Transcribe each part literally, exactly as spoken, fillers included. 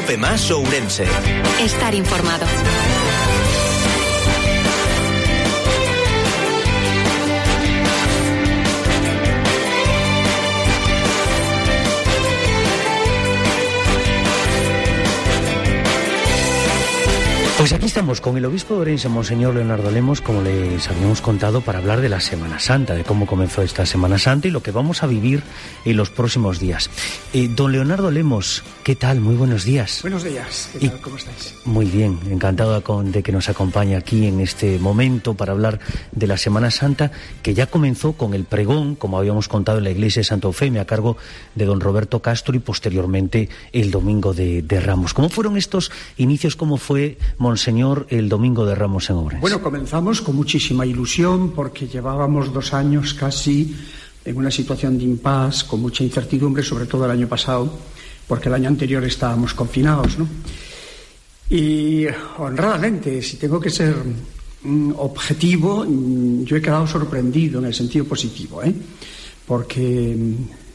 Cope Más Ourense. Estar informado. Pues aquí estamos con el obispo de Ourense, Monseñor Leonardo Lemos, como les habíamos contado, para hablar de la Semana Santa, de cómo comenzó esta Semana Santa y lo que vamos a vivir en los próximos días. Eh, don Leonardo Lemos, ¿qué tal? Muy buenos días. Buenos días, ¿qué tal? ¿Cómo estáis? Muy bien, encantado de que nos acompañe aquí en este momento para hablar de la Semana Santa, que ya comenzó con el pregón, como habíamos contado, en la iglesia de Santa Eufemia, a cargo de don Roberto Castro, y posteriormente el Domingo de, de Ramos. ¿Cómo fueron estos inicios? ¿Cómo fue, Monseñor, el Domingo de Ramos en Ourense? Bueno, comenzamos con muchísima ilusión porque llevábamos dos años casi en una situación de impasse, con mucha incertidumbre, sobre todo el año pasado, porque el año anterior estábamos confinados, ¿no? Y honradamente, si tengo que ser mm, objetivo, mm, yo he quedado sorprendido en el sentido positivo, ¿eh? Porque mm,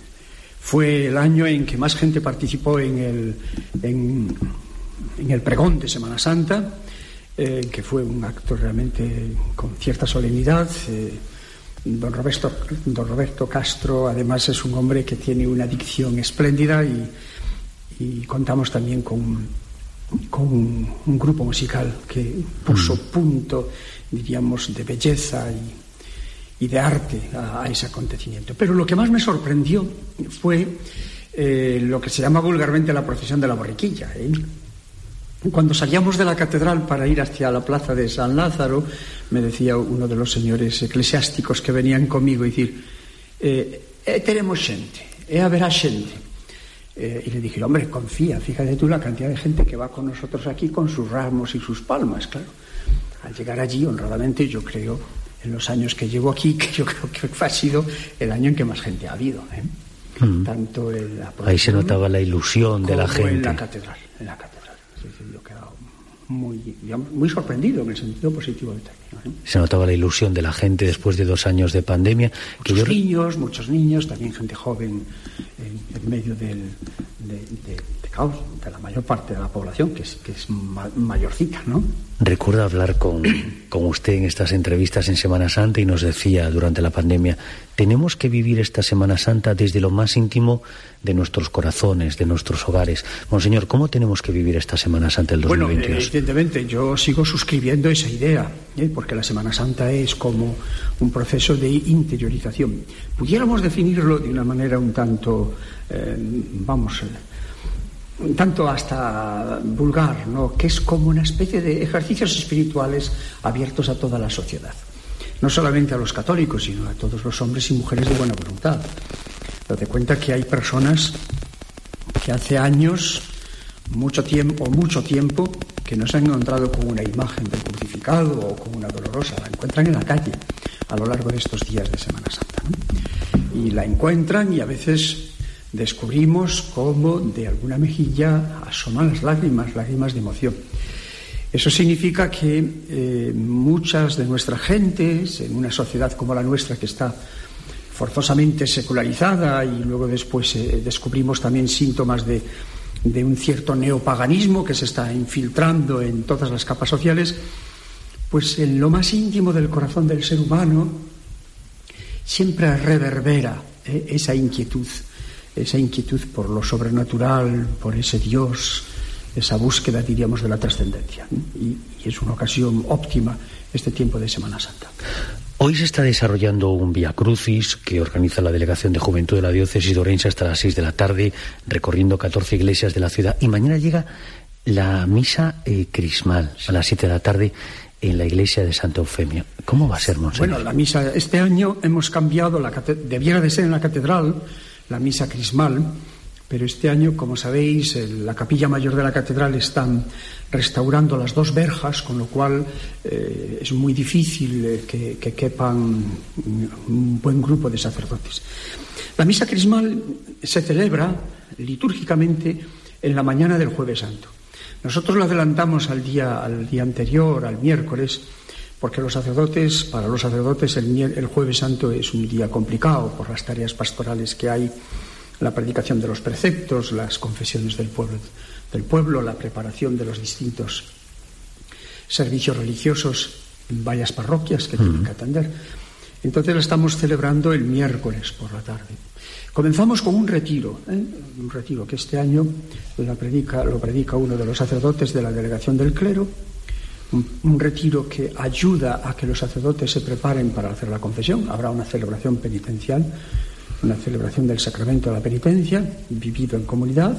fue el año en que más gente participó en el... En, en el pregón de Semana Santa, eh, que fue un acto realmente con cierta solemnidad. eh, don Roberto, don Roberto Castro además es un hombre que tiene una dicción espléndida, y, y contamos también con, con un, un grupo musical que puso punto, diríamos, de belleza y, y de arte a, a ese acontecimiento. Pero lo que más me sorprendió fue eh, lo que se llama vulgarmente la procesión de la borriquilla, ¿eh? Cuando salíamos de la catedral para ir hacia la plaza de San Lázaro, me decía uno de los señores eclesiásticos que venían conmigo, decir, eh, eh, tenemos xente, eh, haberá xente. Eh, y le dije, hombre, confía, fíjate tú la cantidad de gente que va con nosotros aquí con sus ramos y sus palmas, claro. Al llegar allí, honradamente, yo creo, en los años que llevo aquí, que yo creo que ha sido el año en que más gente ha habido, ¿eh? Mm. Tanto en la Ahí se notaba la ilusión de la gente. En la catedral, en la catedral. Yo he quedado muy, digamos, muy sorprendido en el sentido positivo del término, ¿eh? Se notaba la ilusión de la gente después de dos años de pandemia. Que muchos yo... niños, muchos niños, también gente joven en, en medio del, de, de, de, caos, de la mayor parte de la población, que es, que es ma, mayorcita, ¿no? Recuerdo hablar con, con usted en estas entrevistas en Semana Santa y nos decía durante la pandemia, tenemos que vivir esta Semana Santa desde lo más íntimo de nuestros corazones, de nuestros hogares. Monseñor, ¿cómo tenemos que vivir esta Semana Santa del dos mil veintidós? Bueno, evidentemente yo sigo suscribiendo esa idea, ¿eh? Porque la Semana Santa es como un proceso de interiorización. Pudiéramos definirlo de una manera un tanto, eh, vamos... Eh, un tanto hasta vulgar, ¿no? Que es como una especie de ejercicios espirituales abiertos a toda la sociedad, no solamente a los católicos, sino a todos los hombres y mujeres de buena voluntad. Date cuenta que hay personas que hace años, mucho tiempo, mucho tiempo, que no se han encontrado con una imagen del crucificado o con una dolorosa, la encuentran en la calle a lo largo de estos días de Semana Santa, ¿no? Y la encuentran y a veces descubrimos cómo de alguna mejilla asoman las lágrimas, lágrimas de emoción. Eso significa que eh, muchas de nuestras gentes, en una sociedad como la nuestra que está forzosamente secularizada, y luego después eh, descubrimos también síntomas de, de un cierto neopaganismo que se está infiltrando en todas las capas sociales, pues en lo más íntimo del corazón del ser humano siempre reverbera eh, esa inquietud esa inquietud por lo sobrenatural, por ese Dios, esa búsqueda, diríamos, de la trascendencia. Y, y es una ocasión óptima este tiempo de Semana Santa. Hoy se está desarrollando un Vía Crucis que organiza la Delegación de Juventud de la Diócesis de Ourense hasta las seis de la tarde, recorriendo catorce iglesias de la ciudad. Y mañana llega la misa eh, crismal a las siete de la tarde en la iglesia de Santa Eufemia. ¿Cómo va a ser, Monseñor? Bueno, la misa, este año hemos cambiado, la cate- debiera de ser en la catedral, la misa crismal, pero este año, como sabéis, en la capilla mayor de la catedral están restaurando las dos verjas, con lo cual eh, es muy difícil eh, que, que quepan un buen grupo de sacerdotes. La misa crismal se celebra litúrgicamente en la mañana del Jueves Santo. Nosotros lo adelantamos al día, al día anterior, al miércoles, porque los sacerdotes, para los sacerdotes el, el Jueves Santo es un día complicado por las tareas pastorales que hay la predicación de los preceptos, las confesiones del pueblo, del pueblo, la preparación de los distintos servicios religiosos en varias parroquias que tienen que atender. Entonces la estamos celebrando el miércoles por la tarde. Comenzamos con un retiro, ¿eh? un retiro que este año la predica, lo predica uno de los sacerdotes de la delegación del clero, un, un retiro que ayuda a que los sacerdotes se preparen para hacer la confesión. Habrá una celebración penitencial, una celebración del sacramento de la penitencia, vivido en comunidad,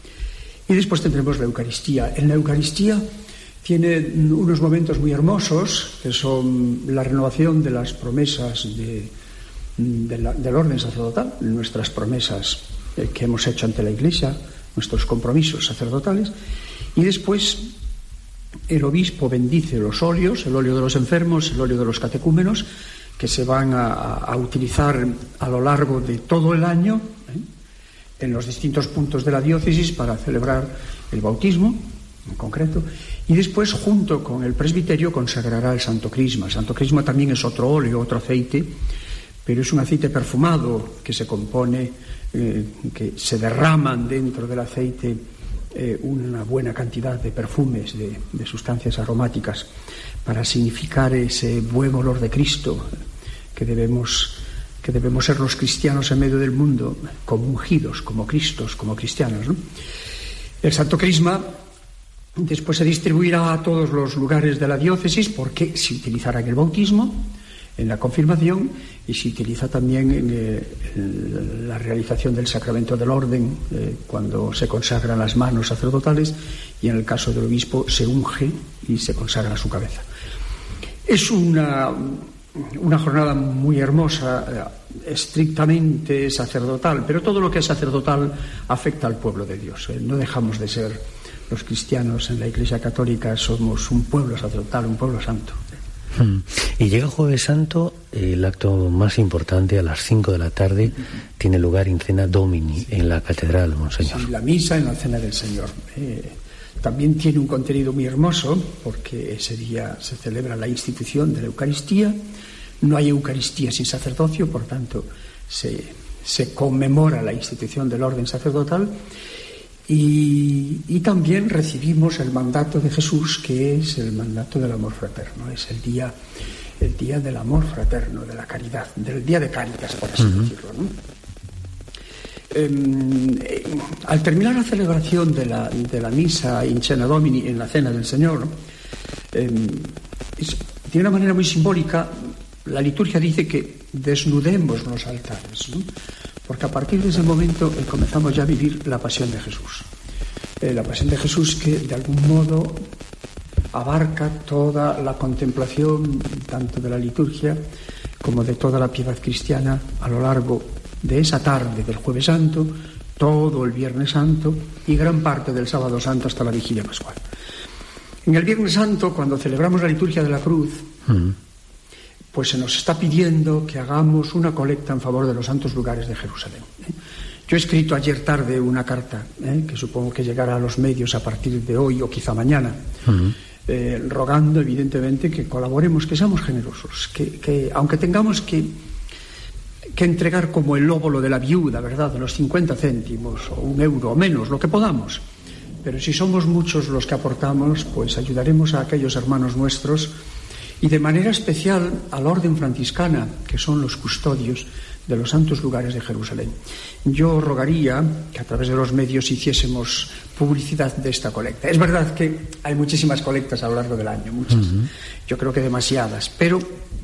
y después tendremos la Eucaristía. En la Eucaristía tiene unos momentos muy hermosos, que son la renovación de las promesas de, de la, del orden sacerdotal, nuestras promesas eh, que hemos hecho ante la Iglesia, nuestros compromisos sacerdotales, y después el obispo bendice los óleos, el óleo de los enfermos, el óleo de los catecúmenos, que se van a, a utilizar a lo largo de todo el año, ¿eh? en los distintos puntos de la diócesis para celebrar el bautismo, en concreto, y después, junto con el presbiterio, consagrará el Santo Crisma. El Santo Crisma también es otro óleo, otro aceite, pero es un aceite perfumado que se compone, eh, que se derraman dentro del aceite eh, una buena cantidad de perfumes, de, de sustancias aromáticas, para significar ese buen olor de Cristo que debemos, que debemos ser los cristianos en medio del mundo, como ungidos, como Cristos, como cristianos, ¿no? El Santo Crisma después se distribuirá a todos los lugares de la diócesis, porque se utilizará en el bautismo, en la confirmación, y se utiliza también en, eh, en la realización del sacramento del orden, eh, cuando se consagran las manos sacerdotales, y en el caso del obispo se unge y se consagra su cabeza. Es una, una jornada muy hermosa, eh, estrictamente sacerdotal, pero todo lo que es sacerdotal afecta al pueblo de Dios. Eh, no dejamos de ser, los cristianos en la Iglesia Católica somos un pueblo sacerdotal, un pueblo santo. Hmm. Y llega Jueves Santo, el acto más importante, a las cinco de la tarde, uh-huh. tiene lugar en Cena Domini, en la catedral, monseñor. Sí, la misa en la Cena del Señor. Eh, también tiene un contenido muy hermoso, porque ese día se celebra la institución de la Eucaristía. No hay Eucaristía sin sacerdocio, por tanto se, se conmemora la institución del orden sacerdotal. Y, y también recibimos el mandato de Jesús, que es el mandato del amor fraterno. Es el día, el día del amor fraterno, de la caridad, del día de Cáritas, por así uh-huh. decirlo, ¿no? Eh, eh, al terminar la celebración de la, de la misa in Cena Domini, en la Cena del Señor, eh, es, de una manera muy simbólica, la liturgia dice que desnudemos los altares, ¿no? Porque a partir de ese momento eh, comenzamos ya a vivir la pasión de Jesús. Eh, la pasión de Jesús que de algún modo abarca toda la contemplación, tanto de la liturgia como de toda la piedad cristiana, a lo largo de esa tarde del Jueves Santo, todo el Viernes Santo y gran parte del Sábado Santo hasta la Vigilia Pascual. En el Viernes Santo, cuando celebramos la liturgia de la cruz, mm. pues se nos está pidiendo que hagamos una colecta en favor de los santos lugares de Jerusalén. ¿eh? Yo he escrito ayer tarde una carta, ¿eh? que supongo que llegará a los medios a partir de hoy o quizá mañana, uh-huh. eh, rogando evidentemente que colaboremos, que seamos generosos, que, que aunque tengamos que, que entregar como el óbolo de la viuda, ¿verdad?, de los cincuenta céntimos o un euro o menos, lo que podamos, pero si somos muchos los que aportamos, pues ayudaremos a aquellos hermanos nuestros, y de manera especial a la orden franciscana, que son los custodios de los santos lugares de Jerusalén. Yo rogaría que a través de los medios hiciésemos publicidad de esta colecta. Es verdad que hay muchísimas colectas a lo largo del año, muchas, uh-huh. yo creo que demasiadas, pero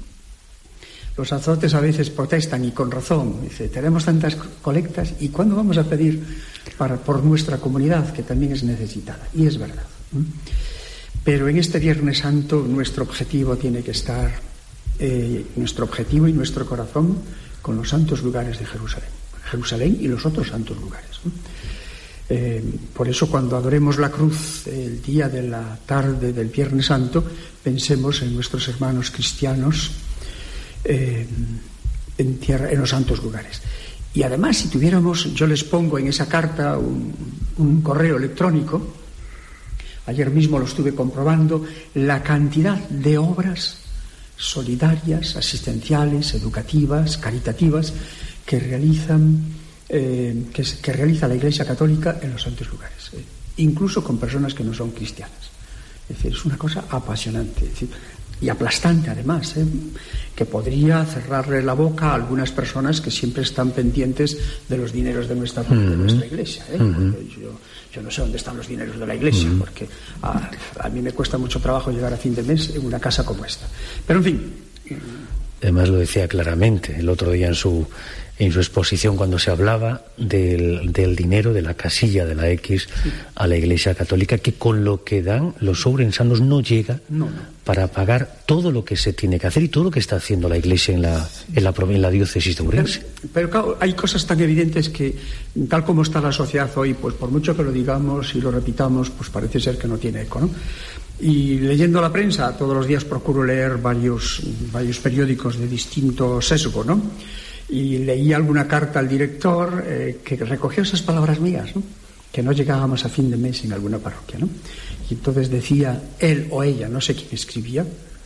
los sacerdotes a veces protestan, y con razón. Dice, tenemos tantas colectas, ¿y cuándo vamos a pedir para, por nuestra comunidad, que también es necesitada? Y es verdad. ¿eh? Pero en este Viernes Santo nuestro objetivo tiene que estar, eh, nuestro objetivo y nuestro corazón con los santos lugares de Jerusalén. Jerusalén y los otros santos lugares. ¿no? Eh, por eso cuando adoremos la cruz el día de la tarde del Viernes Santo, pensemos en nuestros hermanos cristianos eh, en, tierra, en los santos lugares. Y además, si tuviéramos, yo les pongo en esa carta un, un correo electrónico. Ayer mismo lo estuve comprobando, la cantidad de obras solidarias, asistenciales, educativas, caritativas, que realizan eh, que, que realiza la Iglesia Católica en los santos lugares, eh, incluso con personas que no son cristianas. Es decir, es una cosa apasionante, es decir, y aplastante además, ¿eh? que podría cerrarle la boca a algunas personas que siempre están pendientes de los dineros de nuestra, uh-huh. de nuestra Iglesia. ¿eh? Uh-huh. yo, yo no sé dónde están los dineros de la Iglesia, uh-huh. porque a, a mí me cuesta mucho trabajo llegar a fin de mes en una casa como esta. Pero en fin. Además lo decía claramente el otro día en su en su exposición cuando se hablaba del, del dinero de la casilla de la X sí. a la Iglesia Católica, que con lo que dan los ourensanos no llega no, no. para pagar todo lo que se tiene que hacer y todo lo que está haciendo la Iglesia en la, en la, en la diócesis de Ourense. Pero, pero claro, hay cosas tan evidentes que, tal como está la sociedad hoy, pues por mucho que lo digamos y lo repitamos, pues parece ser que no tiene eco, ¿no? Y leyendo la prensa, todos los días procuro leer varios, varios periódicos de distinto sesgo, ¿no? Y leí alguna carta al director eh, que recogió esas palabras mías, ¿no? Que no llegábamos a fin de mes en alguna parroquia, ¿no? Y entonces decía él o ella, no sé quién escribía,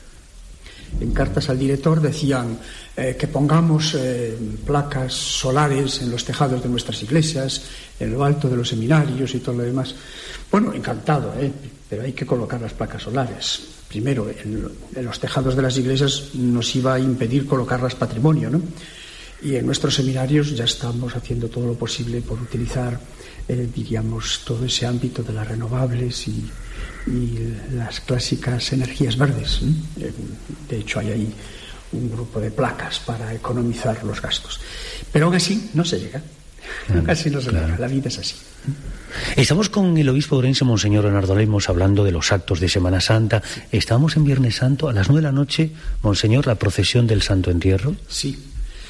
en cartas al director decían eh, que pongamos eh, placas solares en los tejados de nuestras iglesias, en lo alto de los seminarios y todo lo demás. Bueno, encantado, ¿eh? Pero hay que colocar las placas solares. Primero, en, en los tejados de las iglesias nos iba a impedir colocarlas patrimonio, ¿no? Y en nuestros seminarios ya estamos haciendo todo lo posible por utilizar, eh, diríamos, todo ese ámbito de las renovables y, y las clásicas energías verdes, ¿eh? De hecho, hay ahí un grupo de placas para economizar los gastos. Pero aún así no se llega. Claro, aún así no se claro. llega. La vida es así. Estamos con el obispo de Ourense, Monseñor Leonardo Lemos, hablando de los actos de Semana Santa. Estamos en Viernes Santo, a las nueve de la noche, Monseñor, la procesión del Santo Entierro. Sí.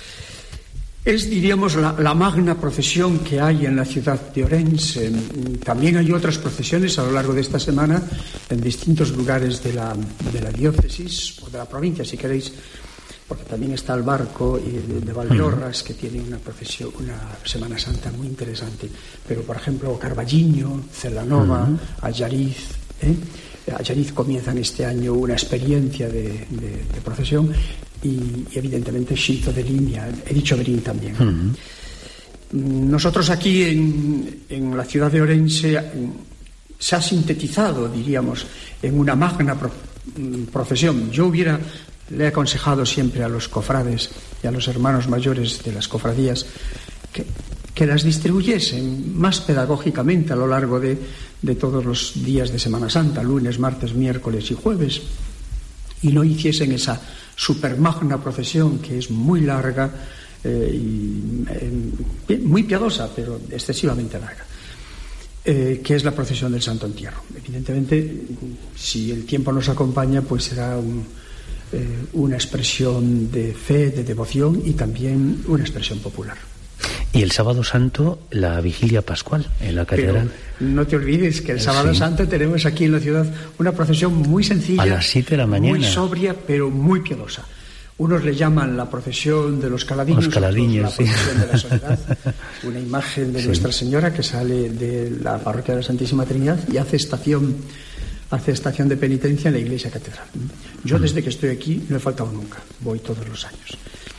Es, diríamos, la, la magna procesión que hay en la ciudad de Ourense. También hay otras procesiones a lo largo de esta semana en distintos lugares de la, de la diócesis o de la provincia, si queréis, porque también está el barco de, de Valdeorras, que tiene una procesión, una Semana Santa muy interesante. Pero, por ejemplo, Carballiño, Celanova, uh-huh. Allariz, ¿eh? Allariz comienzan este año una experiencia de, de, de procesión. Y, y evidentemente Xinzo de Limia, he dicho Berín también. Uh-huh. Nosotros aquí en, en la ciudad de Ourense se ha sintetizado, diríamos, en una magna pro, procesión. Yo hubiera, le he aconsejado siempre a los cofrades y a los hermanos mayores de las cofradías que, que las distribuyesen más pedagógicamente a lo largo de, de todos los días de Semana Santa, lunes, martes, miércoles y jueves, y no hiciesen esa supermagna procesión que es muy larga eh, y eh, muy piadosa, pero excesivamente larga, eh, que es la procesión del Santo Entierro. Evidentemente, si el tiempo nos acompaña, pues será un, eh, una expresión de fe, de devoción y también una expresión popular. Y el Sábado Santo, la Vigilia Pascual en la catedral. Pero no te olvides que el Sábado sí. Santo tenemos aquí en la ciudad una procesión muy sencilla, a las siete de la mañana, muy sobria, pero muy piadosa. Unos le llaman la procesión de los caladiños, los caladiños la procesión sí. de la soledad, una imagen de sí. Nuestra Señora que sale de la parroquia de la Santísima Trinidad y hace estación, hace estación de penitencia en la iglesia catedral. Yo desde que estoy aquí no he faltado nunca, voy todos los años.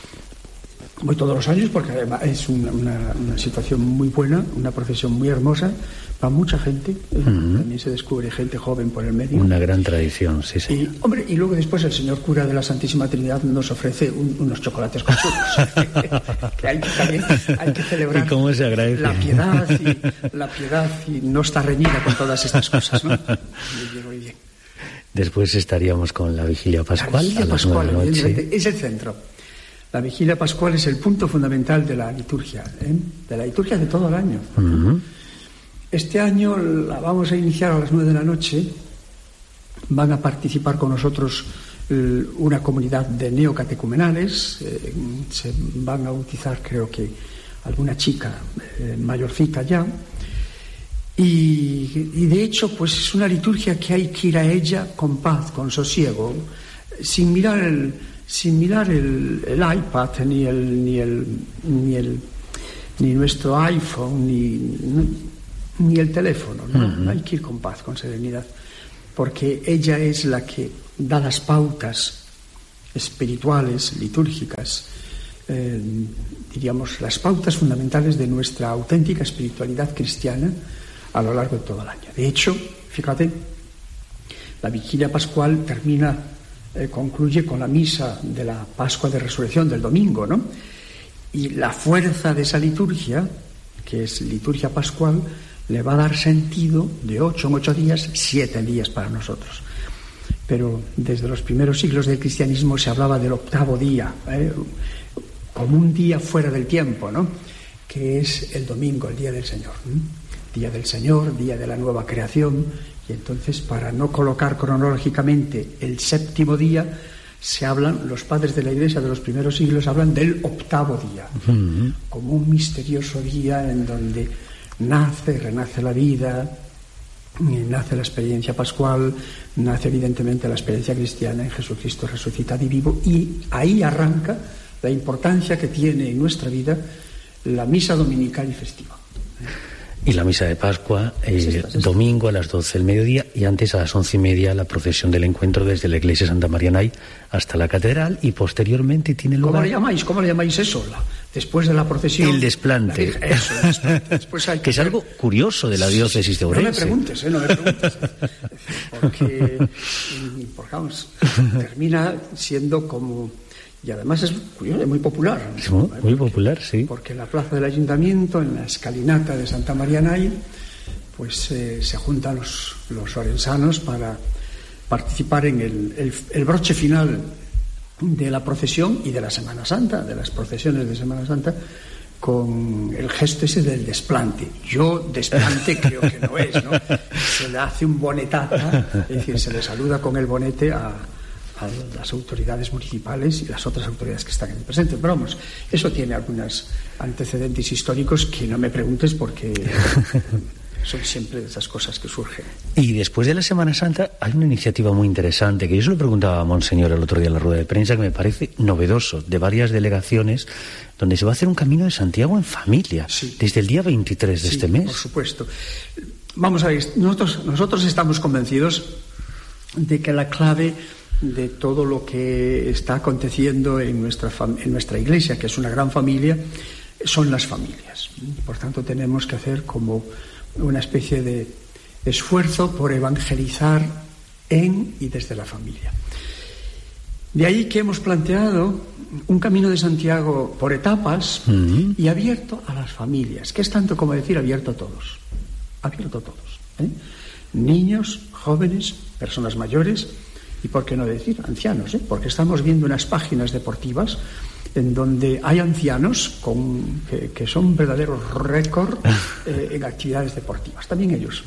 Voy todos los años porque además es una, una, una situación muy buena, una procesión muy hermosa, va mucha gente, eh, uh-huh. también se descubre gente joven por el medio. Una gran tradición, sí, sí. Y, hombre, y luego después el señor cura de la Santísima Trinidad nos ofrece un, unos chocolates con churros, que hay que también hay que celebrar. ¿Y cómo se agradece? La piedad y, la piedad y no está reñida con todas estas cosas, ¿no? Muy bien, muy bien. Después estaríamos con la Vigilia Pascual, la Vigilia a las Pascual, nueve de la noche. Es el centro. La Vigilia Pascual es el punto fundamental de la liturgia, ¿eh? de la liturgia de todo el año. Uh-huh. Este año la vamos a iniciar a las nueve de la noche. Van a participar con nosotros eh, una comunidad de neocatecumenales. Eh, se van a bautizar, creo que, alguna chica eh, mayorcita ya. Y, y de hecho, pues es una liturgia que hay que ir a ella con paz, con sosiego, sin mirar el... sin mirar el, el iPad ni el ni el ni el ni nuestro iPhone ni, ni el teléfono, ¿no? Uh-huh. Hay que ir con paz, con serenidad, porque ella es la que da las pautas espirituales, litúrgicas, eh, diríamos, las pautas fundamentales de nuestra auténtica espiritualidad cristiana a lo largo de todo el año. De hecho, fíjate, la vigilia pascual termina, eh, concluye con la misa de la Pascua de Resurrección del domingo, ¿no? Y la fuerza de esa liturgia, que es liturgia pascual, le va a dar sentido de ocho en ocho días, siete días para nosotros. Pero desde los primeros siglos del cristianismo se hablaba del octavo día, ¿eh? como un día fuera del tiempo, ¿no? Que es el domingo, el día del Señor. ¿eh? Día del Señor, día de la nueva creación. Y entonces, para no colocar cronológicamente el séptimo día, se hablan, los padres de la Iglesia de los primeros siglos hablan del octavo día, uh-huh. como un misterioso día en donde nace, renace la vida, nace la experiencia pascual, nace evidentemente la experiencia cristiana en Jesucristo resucitado y vivo, y ahí arranca la importancia que tiene en nuestra vida la misa dominical y festiva. Y la misa de Pascua, eh, es esta, es esta. domingo a las doce del mediodía, y antes a las once y media la procesión del encuentro desde la iglesia Santa María Nay hasta la catedral, y posteriormente tiene lugar... ¿Cómo le llamáis? ¿Cómo le llamáis eso? La, después de la procesión... El desplante. La, eso, el desplante. Después hay que, que es algo curioso de la diócesis de Ourense. No me preguntes, ¿eh? No me preguntes. Porque, porque vamos, termina siendo como... Y además es curioso, es muy popular. Es muy, muy porque, popular, sí. Porque en la plaza del Ayuntamiento, en la escalinata de Santa María Nay, pues eh, se juntan los, los orensanos para participar en el, el, el broche final de la procesión y de la Semana Santa, de las procesiones de Semana Santa, con el gesto ese del desplante. Yo desplante creo que no es, ¿no? Se le hace un bonetata, es decir, se le saluda con el bonete a... a las autoridades municipales y las otras autoridades que están en el presente. Pero vamos, eso tiene algunos antecedentes históricos que no me preguntes porque son siempre esas cosas que surgen. Y después de la Semana Santa hay una iniciativa muy interesante que yo se lo preguntaba a Monseñor el otro día en la rueda de prensa, que me parece novedoso, de varias delegaciones, donde se va a hacer un camino de Santiago en familia, sí. desde el día veintitrés de sí, este mes. Por supuesto. Vamos a ver, nosotros, nosotros estamos convencidos de que la clave de todo lo que está aconteciendo en nuestra, fam- en nuestra iglesia, que es una gran familia, son las familias. Por tanto, tenemos que hacer como una especie de esfuerzo por evangelizar en y desde la familia. De ahí que hemos planteado un camino de Santiago por etapas uh-huh. y abierto a las familias, que es tanto como decir abierto a todos. Abierto a todos. ¿eh? Niños, jóvenes, personas mayores, y por qué no decir ancianos, ¿eh? Porque estamos viendo unas páginas deportivas en donde hay ancianos con, que, que son verdaderos récord eh, en actividades deportivas, también ellos.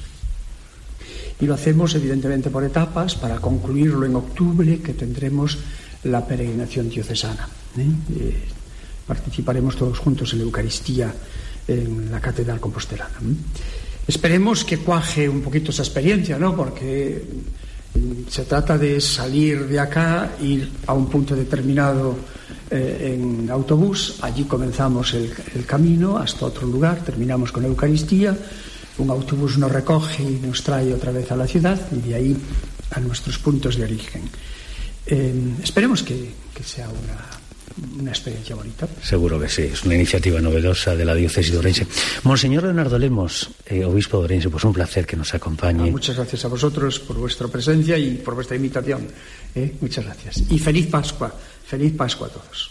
Y lo hacemos evidentemente por etapas para concluirlo en octubre, que tendremos la peregrinación diocesana. ¿eh? Eh, participaremos todos juntos en la Eucaristía en la Catedral Compostelana. ¿eh? Esperemos que cuaje un poquito esa experiencia, ¿no? Porque se trata de salir de acá, ir a un punto determinado eh, en autobús, allí comenzamos el, el camino hasta otro lugar, terminamos con la Eucaristía, un autobús nos recoge y nos trae otra vez a la ciudad y de ahí a nuestros puntos de origen. Eh, esperemos que, que sea una, una experiencia bonita. Seguro que sí, es una iniciativa novedosa de la diócesis de Ourense. Monseñor Leonardo Lemos, eh, obispo de Ourense, pues un placer que nos acompañe. Ah, muchas gracias a vosotros por vuestra presencia y por vuestra invitación. Eh, muchas gracias. Y feliz Pascua, feliz Pascua a todos.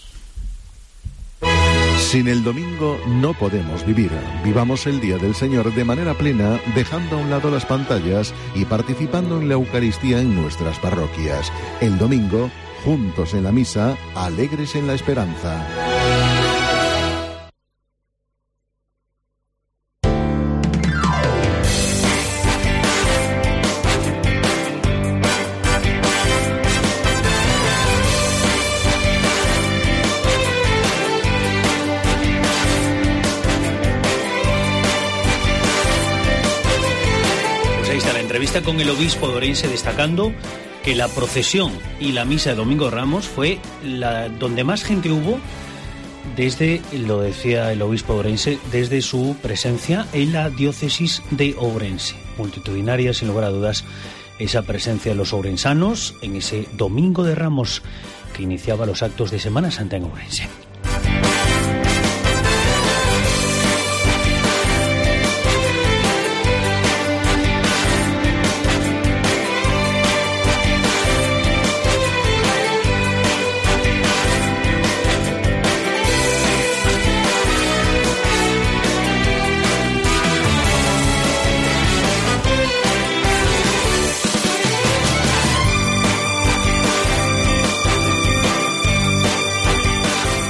Sin el domingo no podemos vivir. Vivamos el Día del Señor de manera plena, dejando a un lado las pantallas y participando en la Eucaristía en nuestras parroquias. El domingo, juntos en la misa, alegres en la esperanza. Con el obispo de Ourense, destacando que la procesión y la misa de Domingo de Ramos fue la donde más gente hubo desde, lo decía el obispo de Ourense, desde su presencia en la diócesis de Ourense. Multitudinaria, sin lugar a dudas, esa presencia de los ourensanos en ese Domingo de Ramos que iniciaba los actos de Semana Santa en Ourense.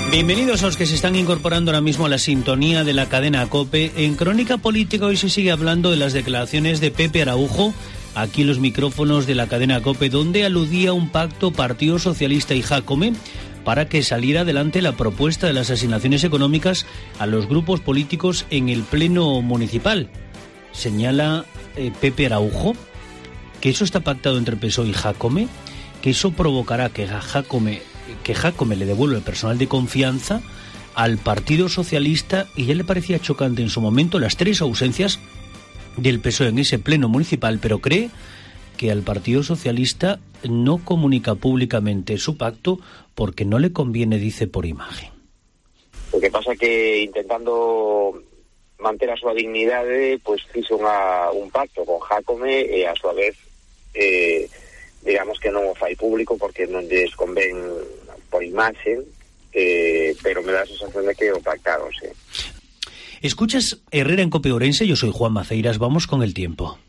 Bienvenidos a los que se están incorporando ahora mismo a la sintonía de la cadena COPE. En Crónica Política hoy se sigue hablando de las declaraciones de Pepe Araujo, aquí en los micrófonos de la cadena COPE, donde aludía a un pacto Partido Socialista y Jácome para que saliera adelante la propuesta de las asignaciones económicas a los grupos políticos en el Pleno Municipal. Señala eh, Pepe Araujo que eso está pactado entre P S O E y Jácome, que eso provocará que Jácome, que Jácome le devuelva el personal de confianza al Partido Socialista, y ya le parecía chocante en su momento las tres ausencias del P S O E en ese Pleno Municipal, pero cree que al Partido Socialista no comunica públicamente su pacto porque no le conviene, dice, por imagen. Lo que pasa que intentando manter a súa dignidade, pois fixo unha, un pacto con Jácome e a súa vez eh, digamos que non o fai público porque non lles convén por imaxe, eh, pero me dá a sensación de que o pactaron, sí. Escuchas Herrera en COPE Ourense, yo soy Juan Maceiras, vamos con el tiempo.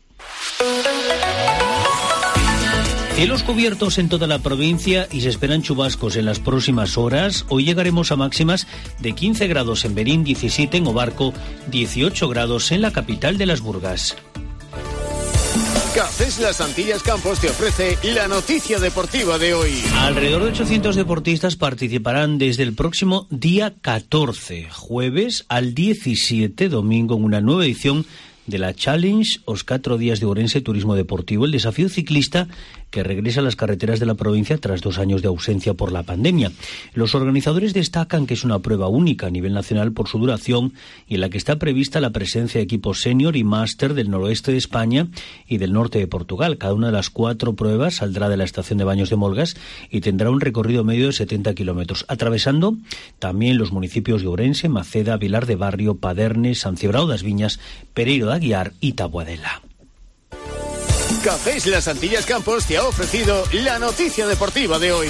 Cielos cubiertos en toda la provincia y se esperan chubascos en las próximas horas. Hoy llegaremos a máximas de quince grados en Berín, diecisiete en Obarco, dieciocho grados en la capital de Las Burgas. Cafés Las Antillas Campos te ofrece la noticia deportiva de hoy. Alrededor de ochocientos deportistas participarán desde el próximo día catorce, jueves, al diecisiete, domingo, en una nueva edición de la Challenge, os cuatro días de Ourense Turismo Deportivo, el desafío ciclista que regresa a las carreteras de la provincia tras dos años de ausencia por la pandemia. Los organizadores destacan que es una prueba única a nivel nacional por su duración y en la que está prevista la presencia de equipos senior y máster del noroeste de España y del norte de Portugal. Cada una de las cuatro pruebas saldrá de la estación de Baños de Molgas y tendrá un recorrido medio de setenta kilómetros, atravesando también los municipios de Ourense, Maceda, Vilar de Barrio, Paderne, San Cibrao das Viñas, Pereiro de Aguiar y Taboadela. Cafés Las Antillas Campos te ha ofrecido la noticia deportiva de hoy.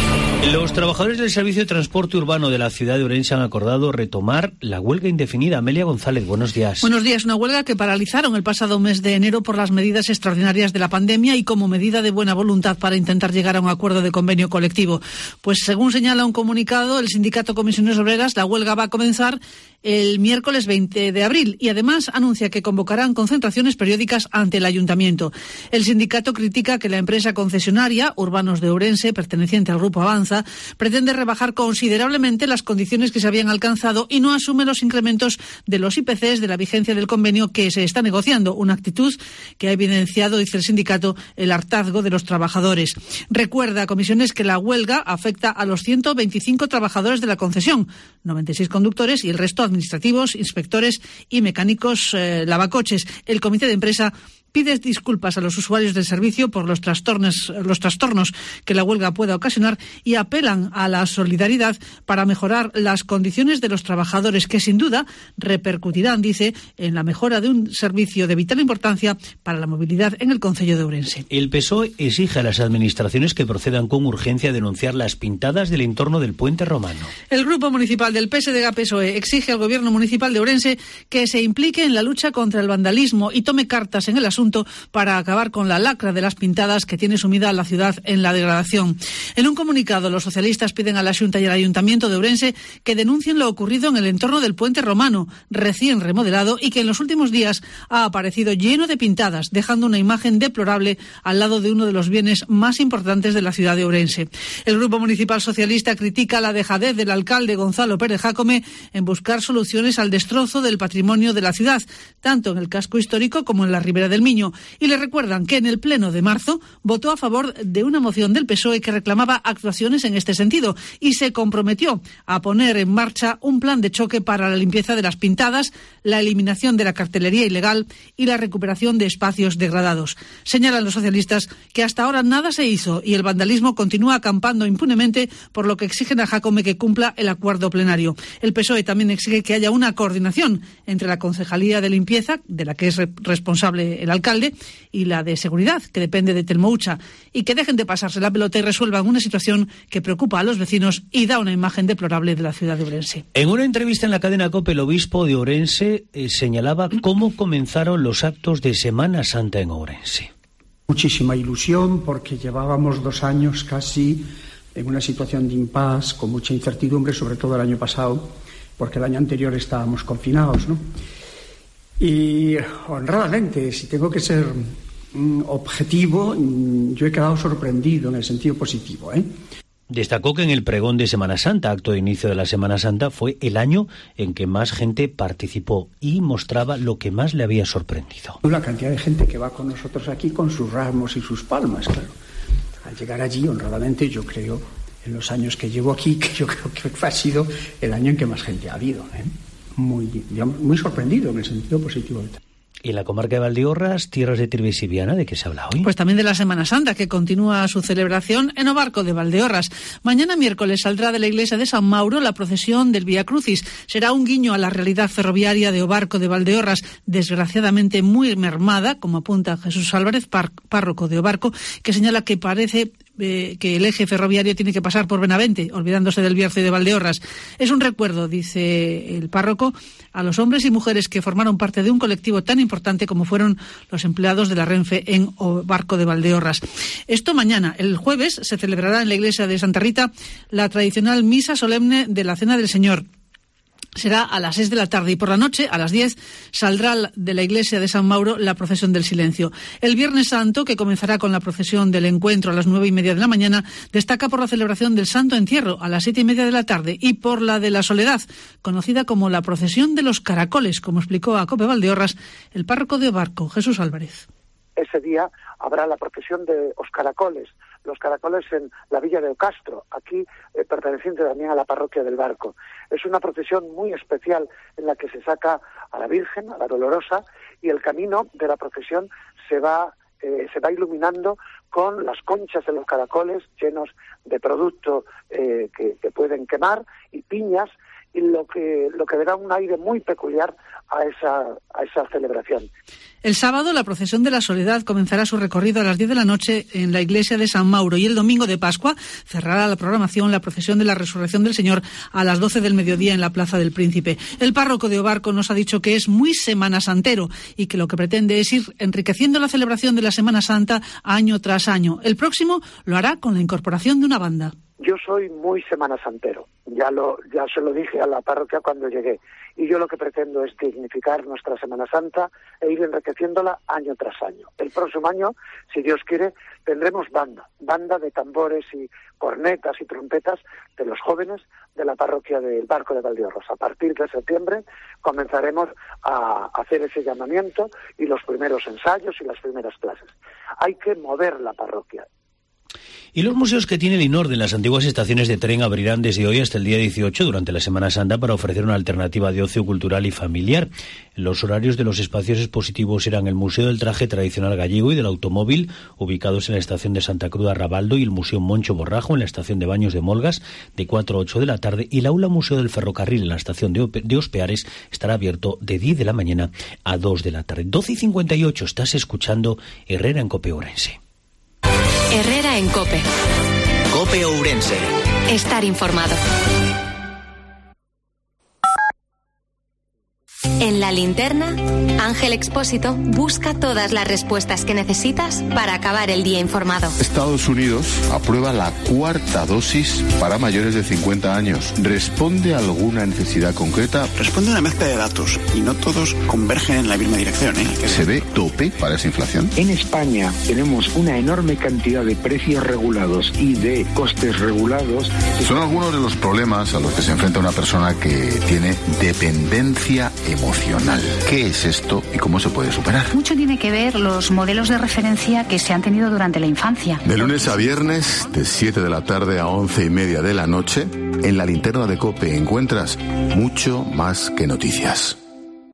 Los trabajadores del Servicio de Transporte Urbano de la ciudad de Ourense han acordado retomar la huelga indefinida. Amelia González, buenos días. Buenos días. Una huelga que paralizaron el pasado mes de enero por las medidas extraordinarias de la pandemia y como medida de buena voluntad para intentar llegar a un acuerdo de convenio colectivo. Pues según señala un comunicado, el sindicato Comisiones Obreras, la huelga va a comenzar el miércoles veinte de abril y además anuncia que convocarán concentraciones periódicas ante el ayuntamiento. El sindicato critica que la empresa concesionaria Urbanos de Ourense, perteneciente al Grupo Avanza, pretende rebajar considerablemente las condiciones que se habían alcanzado y no asume los incrementos de los I P Cs de la vigencia del convenio que se está negociando, una actitud que ha evidenciado, dice el sindicato, el hartazgo de los trabajadores. Recuerda a Comisiones que la huelga afecta a los ciento veinticinco trabajadores de la concesión, noventa y seis conductores y el resto administrativos, inspectores y mecánicos eh, lavacoches. El comité de empresa pide disculpas a los usuarios del servicio por los trastornos, los trastornos que la huelga pueda ocasionar y apelan a la solidaridad para mejorar las condiciones de los trabajadores que sin duda repercutirán, dice, en la mejora de un servicio de vital importancia para la movilidad en el concello de Ourense. El P S O E exige a las administraciones que procedan con urgencia a denunciar las pintadas del entorno del Puente Romano. El Grupo Municipal del P S D G-P S O E exige al Gobierno Municipal de Ourense que se implique en la lucha contra el vandalismo y tome cartas en el asunto para acabar con la lacra de las pintadas que tiene sumida a la ciudad en la degradación. En un comunicado, los socialistas piden a la Xunta y al Ayuntamiento de Ourense que denuncien lo ocurrido en el entorno del Puente Romano, recién remodelado y que en los últimos días ha aparecido lleno de pintadas, dejando una imagen deplorable al lado de uno de los bienes más importantes de la ciudad de Ourense. El Grupo Municipal Socialista critica la dejadez del alcalde Gonzalo Pérez Jácome en buscar soluciones al destrozo del patrimonio de la ciudad, tanto en el casco histórico como en la Ribera del Miño. Y le recuerdan que en el pleno de marzo votó a favor de una moción del P S O E que reclamaba actuaciones en este sentido y se comprometió a poner en marcha un plan de choque para la limpieza de las pintadas, la eliminación de la cartelería ilegal y la recuperación de espacios degradados. Señalan los socialistas que hasta ahora nada se hizo y el vandalismo continúa acampando impunemente, por lo que exigen a Jácome que cumpla el acuerdo plenario. El P S O E también exige que haya una coordinación entre la Concejalía de Limpieza, de la que es responsable el alcalde, alcalde y la de seguridad, que depende de Telmoucha, y que dejen de pasarse la pelota y resuelvan una situación que preocupa a los vecinos y da una imagen deplorable de la ciudad de Ourense. En una entrevista en la cadena COPE, el obispo de Ourense eh, señalaba cómo comenzaron los actos de Semana Santa en Ourense. Muchísima ilusión porque llevábamos dos años casi en una situación de impasse, con mucha incertidumbre, sobre todo el año pasado, porque el año anterior estábamos confinados, ¿no? Y honradamente, si tengo que ser mm, objetivo, mm, yo he quedado sorprendido en el sentido positivo, ¿eh? Destacó que en el pregón de Semana Santa, acto de inicio de la Semana Santa, fue el año en que más gente participó y mostraba lo que más le había sorprendido. La cantidad de gente que va con nosotros aquí con sus ramos y sus palmas, claro. Al llegar allí, honradamente, yo creo, en los años que llevo aquí, que yo creo que ha sido el año en que más gente ha habido, ¿eh? Muy, digamos, muy sorprendido en el sentido positivo. ¿Y en la comarca de Valdeorras, tierras de Trives y Viana, de qué se habla hoy? Pues también de la Semana Santa, que continúa su celebración en Obarco de Valdeorras. Mañana miércoles saldrá de la iglesia de San Mauro la procesión del Vía Crucis. Será un guiño a la realidad ferroviaria de Obarco de Valdeorras, desgraciadamente muy mermada, como apunta Jesús Álvarez, párroco de Obarco, que señala que parece eh, que el eje ferroviario tiene que pasar por Benavente, olvidándose del Bierzo y de Valdeorras. Es un recuerdo, dice el párroco, a los hombres y mujeres que formaron parte de un colectivo tan importante como fueron los empleados de la Renfe en Obarco de Valdeorras. Esto mañana. El jueves se celebrará en la iglesia de Santa Rita la tradicional misa solemne de la Cena del Señor. Será a las seis de la tarde y por la noche, a las diez, saldrá de la iglesia de San Mauro la procesión del silencio. El Viernes Santo, que comenzará con la procesión del encuentro a las nueve y media de la mañana, destaca por la celebración del Santo Entierro a las siete y media de la tarde y por la de la Soledad, conocida como la procesión de los caracoles, como explicó a COPE Valdeorras el párroco de Obarco, Jesús Álvarez. Ese día habrá la procesión de los caracoles, los caracoles en la villa de Ocastro, aquí eh, perteneciente también a la parroquia del Barco. Es una procesión muy especial en la que se saca a la Virgen, a la Dolorosa, y el camino de la procesión se va, eh, se va iluminando con las conchas de los caracoles llenos de producto eh, que, que pueden quemar y piñas, y lo que lo que dará un aire muy peculiar a esa a esa celebración. El sábado la procesión de la Soledad comenzará su recorrido a las diez de la noche en la iglesia de San Mauro y el domingo de Pascua cerrará la programación la procesión de la Resurrección del Señor a las doce del mediodía en la Plaza del Príncipe. El párroco de Obarco nos ha dicho que es muy Semana Santero y que lo que pretende es ir enriqueciendo la celebración de la Semana Santa año tras año. El próximo lo hará con la incorporación de una banda. Yo soy muy Semana Santero, ya lo ya se lo dije a la parroquia cuando llegué, y yo lo que pretendo es dignificar nuestra Semana Santa e ir enriqueciéndola año tras año. El próximo año, si Dios quiere, tendremos banda, banda de tambores y cornetas y trompetas de los jóvenes de la parroquia del Barco de Valdeorras. A partir de septiembre comenzaremos a hacer ese llamamiento y los primeros ensayos y las primeras clases. Hay que mover la parroquia. Y los museos que tiene el INORDE en las antiguas estaciones de tren abrirán desde hoy hasta el día dieciocho durante la Semana Santa para ofrecer una alternativa de ocio cultural y familiar. Los horarios de los espacios expositivos serán el Museo del Traje Tradicional Gallego y del Automóvil, ubicados en la estación de Santa Cruz de Arrabaldo, y el Museo Moncho Borrajo en la estación de Baños de Molgas, de cuatro a ocho de la tarde, y el Aula Museo del Ferrocarril en la estación de Ospeares estará abierto de diez de la mañana a dos de la tarde. doce y cincuenta y ocho, estás escuchando Herrera en COPE Ourense. Herrera en COPE. COPE Ourense. Estar informado. En La Linterna, Ángel Expósito busca todas las respuestas que necesitas para acabar el día informado. Estados Unidos aprueba la cuarta dosis para mayores de cincuenta años. ¿Responde a alguna necesidad concreta? Responde a una mezcla de datos y no todos convergen en la misma dirección, ¿eh? ¿Se ve tope para esa inflación? En España tenemos una enorme cantidad de precios regulados y de costes regulados. Son algunos de los problemas a los que se enfrenta una persona que tiene dependencia emocional. ¿Qué es esto y cómo se puede superar? Mucho tiene que ver los modelos de referencia que se han tenido durante la infancia. De lunes a viernes, de siete de la tarde a once y media de la noche, en La Linterna de COPE encuentras mucho más que noticias.